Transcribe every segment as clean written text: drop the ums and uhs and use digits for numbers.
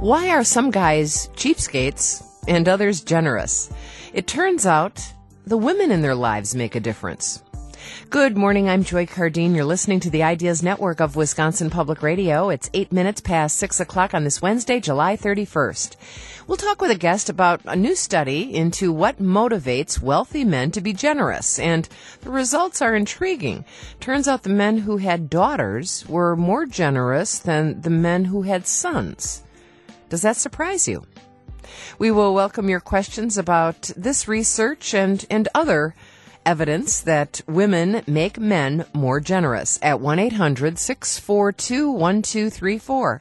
Why are some guys cheapskates and others generous? It turns out the women in their lives make a difference. Good morning, I'm Joy Cardine. You're listening to the Ideas Network of Wisconsin Public Radio. It's 8 minutes past 6 o'clock on this Wednesday, July 31st. We'll talk with a guest about a new study into what motivates wealthy men to be generous, and the results are intriguing. Turns out the men who had daughters were more generous than the men who had sons. Does that surprise you? We will welcome your questions about this research and other evidence that women make men more generous at 1-800-642-1234,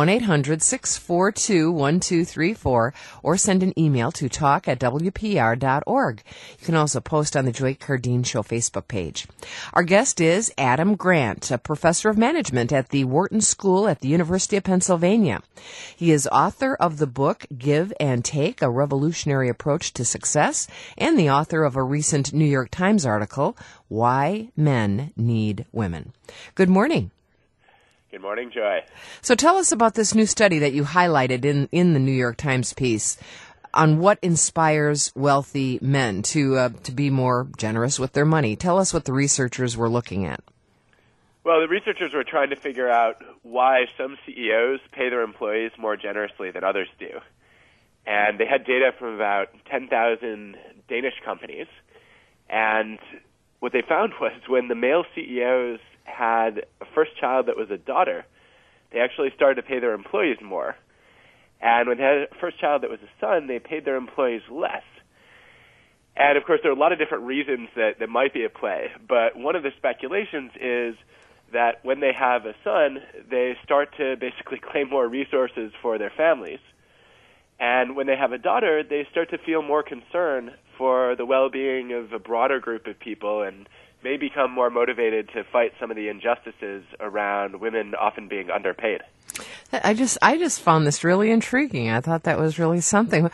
1-800-642-1234, or send an email to talk@wpr.org. You can also post on the Joy Cardine Show Facebook page. Our guest is Adam Grant, a professor of management at the Wharton School at the University of Pennsylvania. He is author of the book Give and Take, A Revolutionary Approach to Success, and the author of a recent New York Times article, Why Men Need Women. Good morning. Good morning, Joy. So tell us about this new study that you highlighted in the New York Times piece on what inspires wealthy men to be more generous with their money. Tell us what the researchers were looking at. Well, the researchers were trying to figure out why some CEOs pay their employees more generously than others do. And they had data from about 10,000 Danish companies. And what they found was when the male CEOs had a first child that was a daughter, they actually started to pay their employees more. And when they had a first child that was a son, they paid their employees less. And, of course, there are a lot of different reasons that might be at play. But one of the speculations is that when they have a son, they start to basically claim more resources for their families. And when they have a daughter, they start to feel more concern for the well-being of a broader group of people and may become more motivated to fight some of the injustices around women often being underpaid. I just found this really intriguing. I thought that was really something.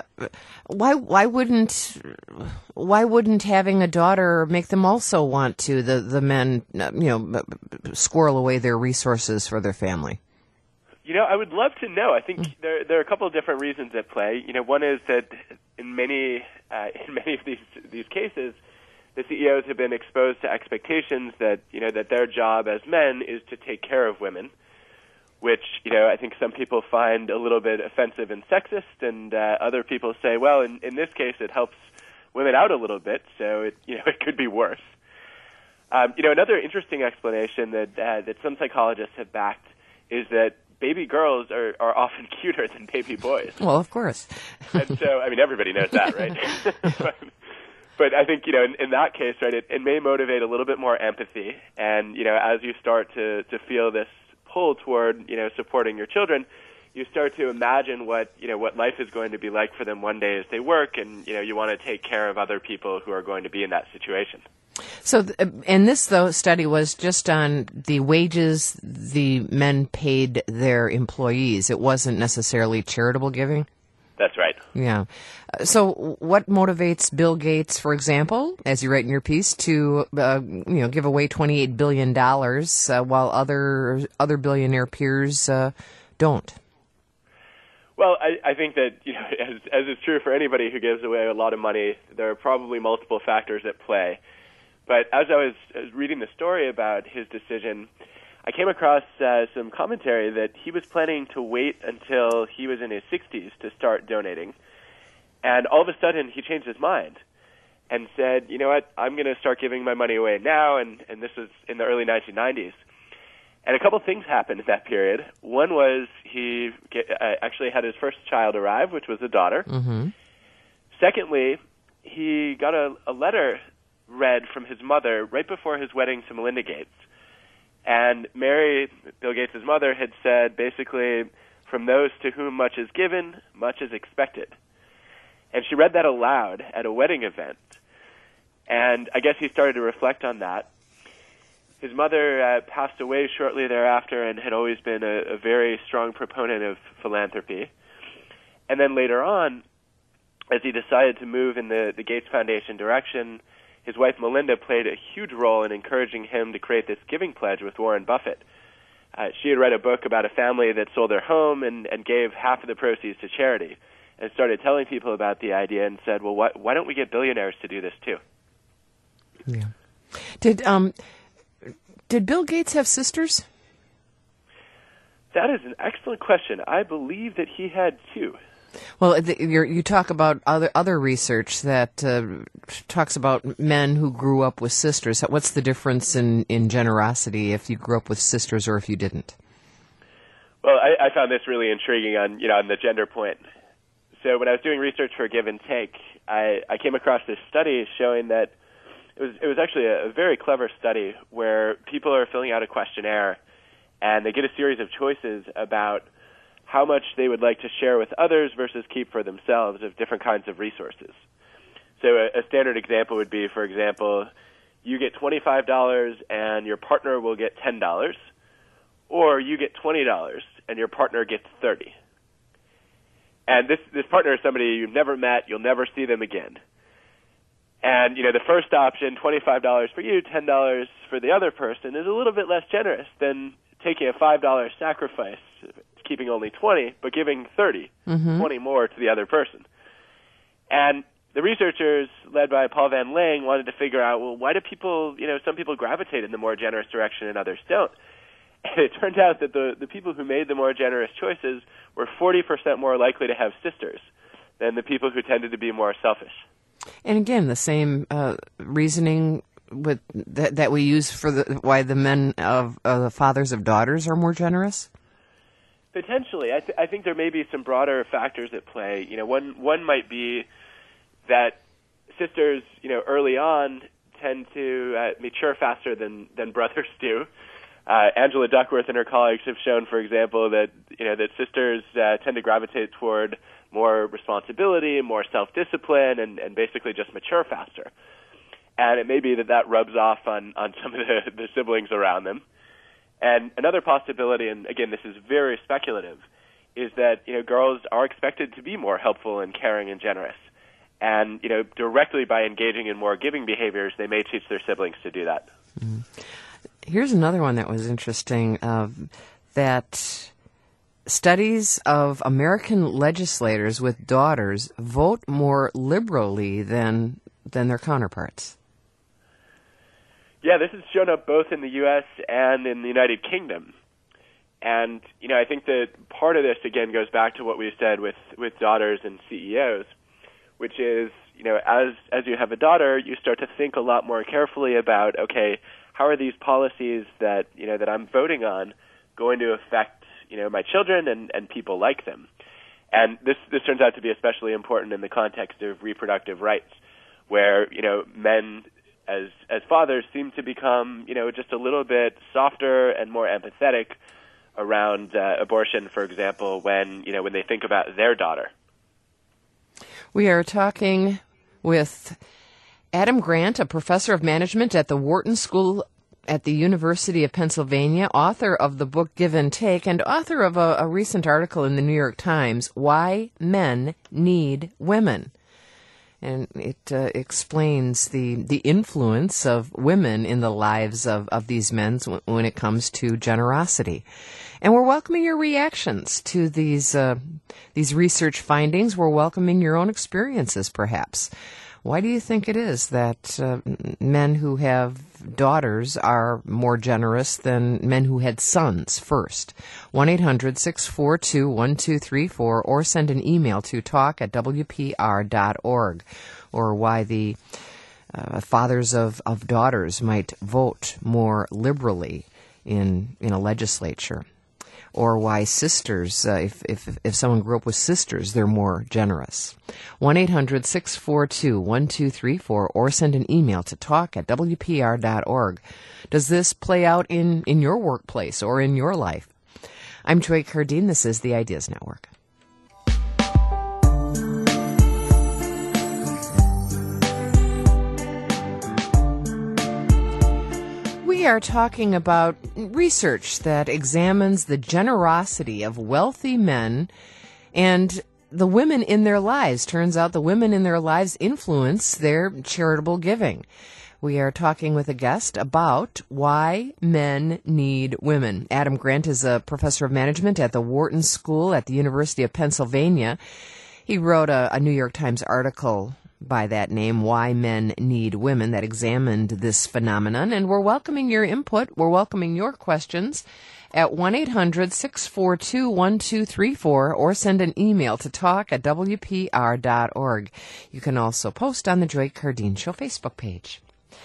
Why wouldn't having a daughter make them also want to the men squirrel away their resources for their family? I would love to know. I think there are a couple of different reasons at play. One is that in many of these cases, the CEOs have been exposed to expectations that that their job as men is to take care of women, which I think some people find a little bit offensive and sexist, and other people say, well, in this case, it helps women out a little bit, so it could be worse. Another interesting explanation that some psychologists have backed is that baby girls are often cuter than baby boys. Well, of course. And so, everybody knows that, right? But I think, in that case, right, it may motivate a little bit more empathy. And, as you start to feel this pull toward, supporting your children, you start to imagine what life is going to be like for them one day as they work. And, you want to take care of other people who are going to be in that situation. So, and this, study was just on the wages the men paid their employees. It wasn't necessarily charitable giving? That's right. Yeah. So what motivates Bill Gates, for example, as you write in your piece, to give away $28 billion while other billionaire peers don't? Well, I think that, as is true for anybody who gives away a lot of money, there are probably multiple factors at play. But as I was reading the story about his decision, I came across some commentary that he was planning to wait until he was in his 60s to start donating. And all of a sudden, he changed his mind and said, you know what, I'm going to start giving my money away now, and this was in the early 1990s. And a couple things happened in that period. One was he actually had his first child arrive, which was a daughter. Mm-hmm. Secondly, he got a letter read from his mother right before his wedding to Melinda Gates. And Mary, Bill Gates' mother, had said, basically, from those to whom much is given, much is expected. And she read that aloud at a wedding event. And I guess he started to reflect on that. His mother passed away shortly thereafter and had always been a very strong proponent of philanthropy. And then later on, as he decided to move in the Gates Foundation direction, his wife Melinda played a huge role in encouraging him to create this giving pledge with Warren Buffett. She had read a book about a family that sold their home and gave half of the proceeds to charity, and started telling people about the idea and said, well, why don't we get billionaires to do this too? Yeah. Did Bill Gates have sisters? That is an excellent question. I believe that he had two. Well, you talk about other research that talks about men who grew up with sisters. What's the difference in generosity if you grew up with sisters or if you didn't? Well, I found this really intriguing on the gender point. So when I was doing research for Give and Take, I came across this study showing that it was actually a very clever study where people are filling out a questionnaire and they get a series of choices about how much they would like to share with others versus keep for themselves of different kinds of resources. So a standard example would be, for example, you get $25 and your partner will get $10, or you get $20 and your partner gets $30. And this partner is somebody you've never met, you'll never see them again. And, the first option, $25 for you, $10 for the other person, is a little bit less generous than taking a $5 sacrifice, keeping only 20, but giving 30, 20 more to the other person. And the researchers, led by Paul Van Lang, wanted to figure out, well, why do people, some people gravitate in the more generous direction and others don't? And it turned out that the people who made the more generous choices were 40% more likely to have sisters than the people who tended to be more selfish. And again, the same reasoning with that we use for why the men of the fathers of daughters are more generous? Potentially. I think there may be some broader factors at play. One might be that sisters, early on tend to mature faster than brothers do. Angela Duckworth and her colleagues have shown, for example, that sisters tend to gravitate toward more responsibility, more self-discipline, and basically just mature faster. And it may be that rubs off on some of the siblings around them. And another possibility, and again, this is very speculative, is that girls are expected to be more helpful and caring and generous. And directly by engaging in more giving behaviors, they may teach their siblings to do that. Mm-hmm. Here's another one that was interesting, that studies of American legislators with daughters vote more liberally than their counterparts. Yeah, this has shown up both in the U.S. and in the United Kingdom. And, I think that part of this, again, goes back to what we said with daughters and CEOs, which is, as you have a daughter, you start to think a lot more carefully about, okay, how are these policies that I'm voting on going to affect, my children and people like them? And this turns out to be especially important in the context of reproductive rights, where, men as fathers seem to become, just a little bit softer and more empathetic around abortion, for example, when they think about their daughter. We are talking with Adam Grant, a professor of management at the Wharton School at the University of Pennsylvania, author of the book Give and Take, and author of a recent article in the New York Times, Why Men Need Women. And it explains the influence of women in the lives of these men when it comes to generosity. And we're welcoming your reactions to these research findings. We're welcoming your own experiences, perhaps. Why do you think it is that men who have daughters are more generous than men who had sons first? 1-800-642-1234, or send an email to talk@wpr.org, or why the fathers of daughters might vote more liberally in a legislature, or why sisters, if someone grew up with sisters, they're more generous. 1-800-642-1234, or send an email to talk@wpr.org. Does this play out in your workplace or in your life? I'm Joy Cardine. This is the Ideas Network. We are talking about research that examines the generosity of wealthy men and the women in their lives. Turns out the women in their lives influence their charitable giving. We are talking with a guest about why men need women. Adam Grant is a professor of management at the Wharton School at the University of Pennsylvania. He wrote a New York Times article by that name, Why Men Need Women, that examined this phenomenon. And we're welcoming your input. We're welcoming your questions at 1-800-642-1234 or send an email to talk@wpr.org. You can also post on the Joy Cardeen Show Facebook page.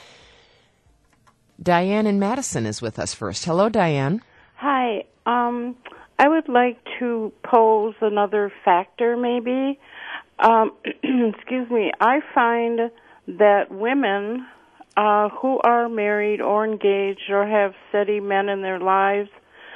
Diane in Madison is with us first. Hello, Diane. Hi. I would like to pose another factor, maybe. Excuse me. I find that women who are married or engaged or have steady men in their lives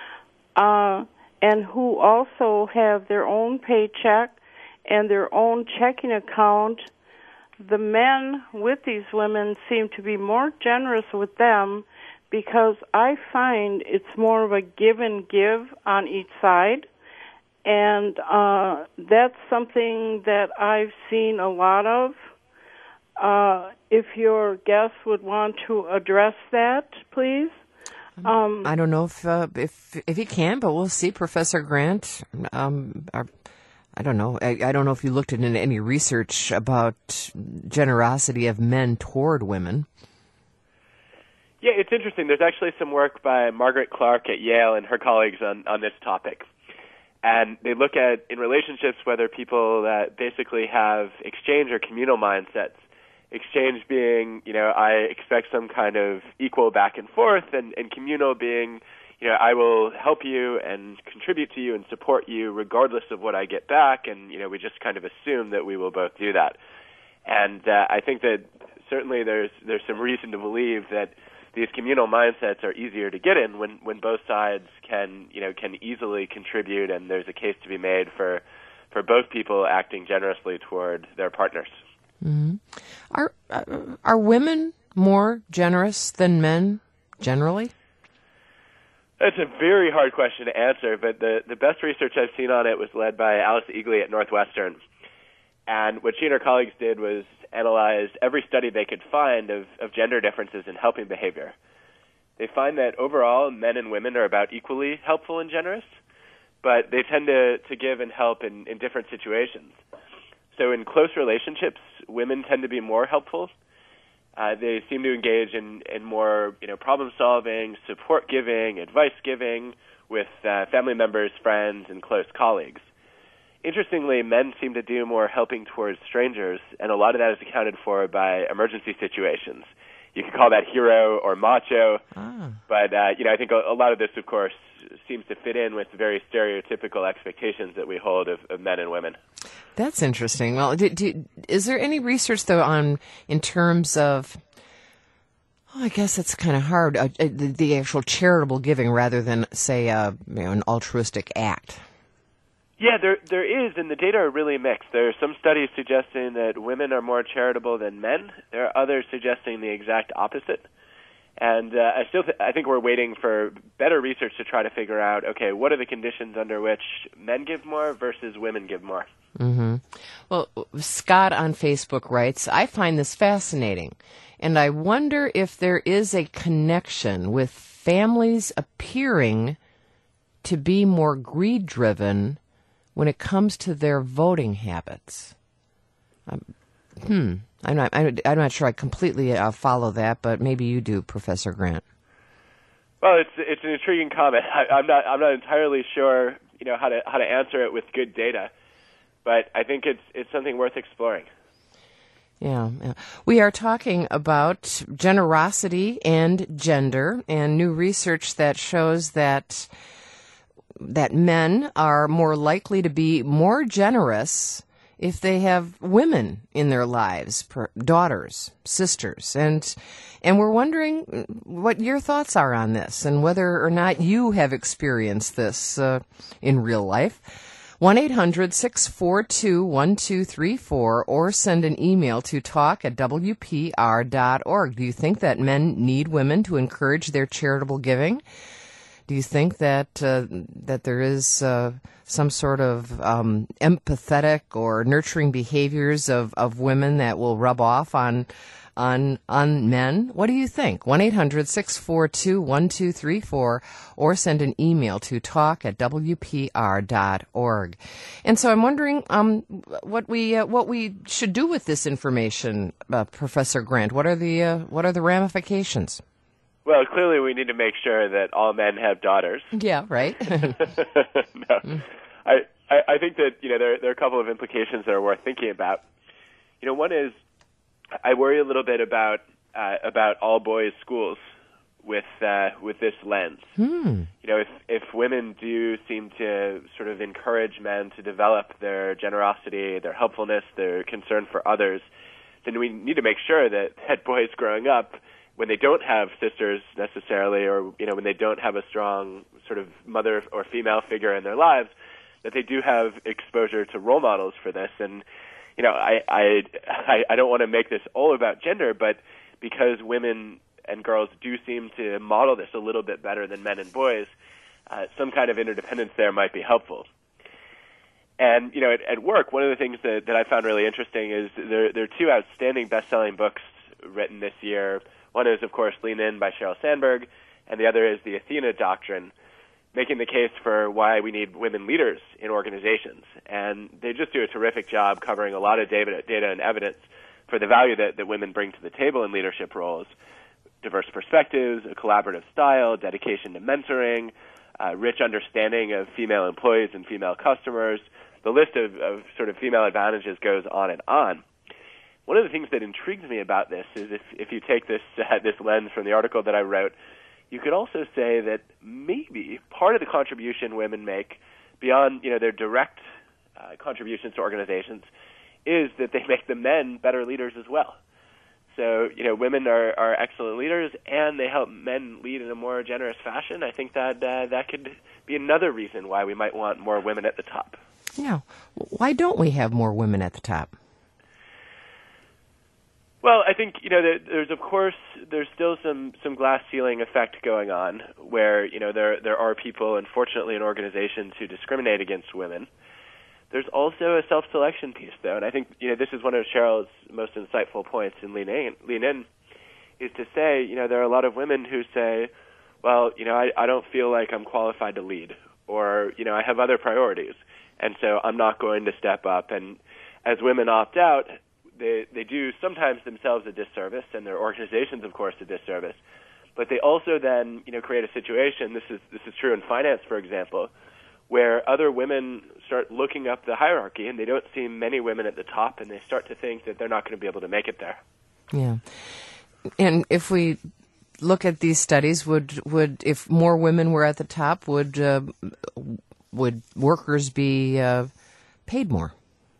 and who also have their own paycheck and their own checking account, the men with these women seem to be more generous with them because I find it's more of a give and give on each side. And that's something that I've seen a lot of. If your guest would want to address that, please. I don't know if he can, but we'll see, Professor Grant. I don't know. I don't know if you looked into any research about generosity of men toward women. Yeah, it's interesting. There's actually some work by Margaret Clark at Yale and her colleagues on this topic. And they look at, in relationships, whether people that basically have exchange or communal mindsets. Exchange being, I expect some kind of equal back and forth, and communal being, I will help you and contribute to you and support you regardless of what I get back, and, we just kind of assume that we will both do that. And I think that certainly there's some reason to believe that these communal mindsets are easier to get in when both sides can easily contribute, and there's a case to be made for both people acting generously toward their partners. Mm-hmm. Are women more generous than men generally? That's a very hard question to answer, but the best research I've seen on it was led by Alice Eagley at Northwestern. And what she and her colleagues did was analyze every study they could find of gender differences in helping behavior. They find that overall men and women are about equally helpful and generous, but they tend to give and help in different situations. So in close relationships, women tend to be more helpful. They seem to engage in more problem solving, support giving, advice giving with family members, friends, and close colleagues. Interestingly, men seem to do more helping towards strangers, and a lot of that is accounted for by emergency situations. You could call that hero or macho, but I think a lot of this, of course, seems to fit in with very stereotypical expectations that we hold of men and women. That's interesting. Well, is there any research, though, in terms of, I guess it's kind of hard, the actual charitable giving rather than, say, an altruistic act? Yeah, there is, and the data are really mixed. There are some studies suggesting that women are more charitable than men. There are others suggesting the exact opposite. And I think we're waiting for better research to try to figure out, okay, what are the conditions under which men give more versus women give more? Mm-hmm. Well, Scott on Facebook writes, I find this fascinating, and I wonder if there is a connection with families appearing to be more greed-driven when it comes to their voting habits. I'm not sure I completely follow that, but maybe you do, Professor Grant. Well, it's an intriguing comment. I'm not entirely sure how to answer it with good data, but I think it's something worth exploring. Yeah. We are talking about generosity and gender, and new research that shows that men are more likely to be more generous if they have women in their lives, daughters, sisters, and we're wondering what your thoughts are on this and whether or not you have experienced this in real life. 1-800-642-1234 or send an email to talk@wpr.org. Do you think that men need women to encourage their charitable giving? Do you think that there is some sort of empathetic or nurturing behaviors of women that will rub off on on men? What do you think? 1-800-642-1234 or send an email to talk@wpr.org. And so I'm wondering what we should do with this information, Professor Grant. What are the ramifications? Well, clearly we need to make sure that all men have daughters. Yeah, right. No. I think that there are a couple of implications that are worth thinking about. One is I worry a little bit about all boys schools with this lens. If women do seem to sort of encourage men to develop their generosity, their helpfulness, their concern for others, then we need to make sure that boys growing up, when they don't have sisters necessarily, or when they don't have a strong sort of mother or female figure in their lives, that they do have exposure to role models for this. And I don't want to make this all about gender, but because women and girls do seem to model this a little bit better than men and boys, some kind of interdependence there might be helpful. And at work, one of the things that I found really interesting is there are two outstanding best-selling books written this year. One is, of course, Lean In by Sheryl Sandberg, and the other is The Athena Doctrine, making the case for why we need women leaders in organizations. And they just do a terrific job covering a lot of data and evidence for the value that women bring to the table in leadership roles: diverse perspectives, a collaborative style, dedication to mentoring, rich understanding of female employees and female customers. The list of sort of female advantages goes on and on. One of the things that intrigues me about this is if you take this lens from the article that I wrote, you could also say that maybe part of the contribution women make beyond their direct contributions to organizations is that they make the men better leaders as well. So women are excellent leaders, and they help men lead in a more generous fashion. I think that could be another reason why we might want more women at the top. Yeah. Why don't we have more women at the top? Well, I think there's still some glass ceiling effect going on where there are people, unfortunately, in organizations who discriminate against women. There's also a self-selection piece, though, and I think this is one of Sheryl's most insightful points in Lean In, is to say there are a lot of women who say, well, I don't feel like I'm qualified to lead, or I have other priorities, and so I'm not going to step up. And as women opt out, they do sometimes themselves a disservice, and their organizations, of course, a disservice. But they also then, create a situation. This is true in finance, for example, where other women start looking up the hierarchy, and they don't see many women at the top, and they start to think that they're not going to be able to make it there. Yeah, and if we look at these studies, would if more women were at the top, would workers be paid more?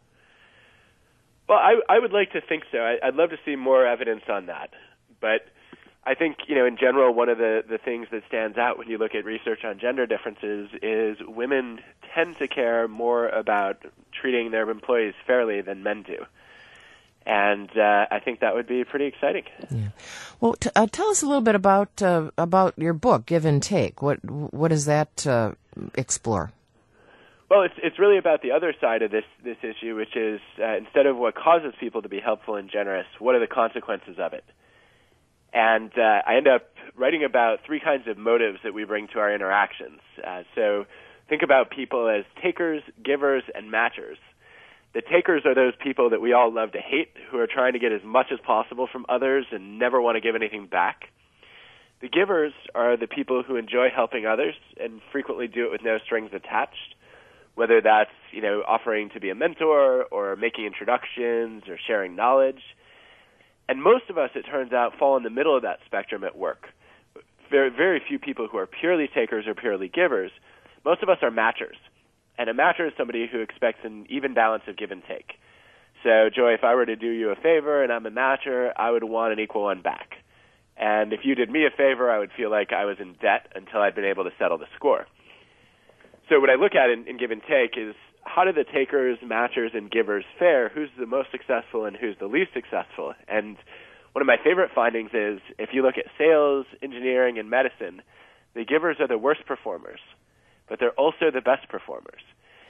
Well, I would like to think so. I'd love to see more evidence on that. But I think, in general, one of the things that stands out when you look at research on gender differences is women tend to care more about treating their employees fairly than men do. And I think that would be pretty exciting. Yeah. Well, tell us a little bit about your book, Give and Take. What does that explore? Well, it's really about the other side of this issue, which is instead of what causes people to be helpful and generous, what are the consequences of it? And I end up writing about three kinds of motives that we bring to our interactions. So think about people as takers, givers, and matchers. The takers are those people that we all love to hate, who are trying to get as much as possible from others and never want to give anything back. The givers are the people who enjoy helping others and frequently do it with no strings attached, whether that's, offering to be a mentor or making introductions or sharing knowledge. And most of us, it turns out, fall in the middle of that spectrum at work. Very, very few people who are purely takers or purely givers. Most of us are matchers. And a matcher is somebody who expects an even balance of give and take. So, Joy, if I were to do you a favor and I'm a matcher, I would want an equal one back. And if you did me a favor, I would feel like I was in debt until I'd been able to settle the score. So what I look at in Give and Take is how do the takers, matchers, and givers fare? Who's the most successful and who's the least successful? And one of my favorite findings is if you look at sales, engineering, and medicine, the givers are the worst performers, but they're also the best performers.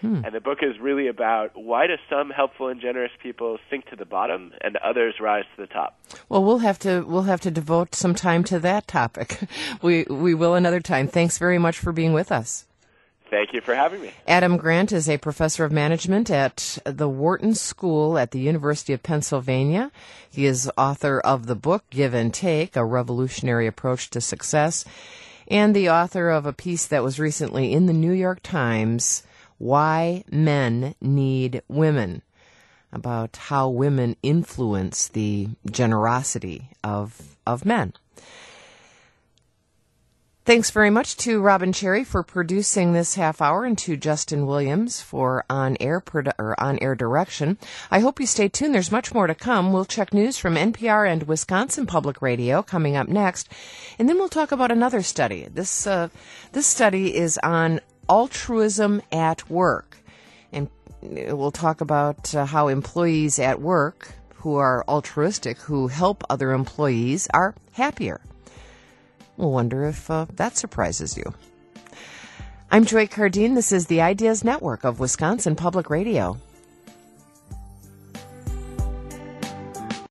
And the book is really about why do some helpful and generous people sink to the bottom and others rise to the top. Well, we'll have to devote some time to that topic. We will another time. Thanks very much for being with us. Thank you for having me. Adam Grant is a professor of management at the Wharton School at the University of Pennsylvania. He is author of the book Give and Take, A Revolutionary Approach to Success, and the author of a piece that was recently in the New York Times, Why Men Need Women, about how women influence the generosity of men. Thanks very much to Robin Cherry for producing this half hour and to Justin Williams for on-air direction. I hope you stay tuned. There's much more to come. We'll check news from NPR and Wisconsin Public Radio coming up next. And then we'll talk about another study. This study is on altruism at work. And we'll talk about how employees at work who are altruistic, who help other employees, are happier. We'll wonder if that surprises you. I'm Joy Cardine. This is the Ideas Network of Wisconsin Public Radio.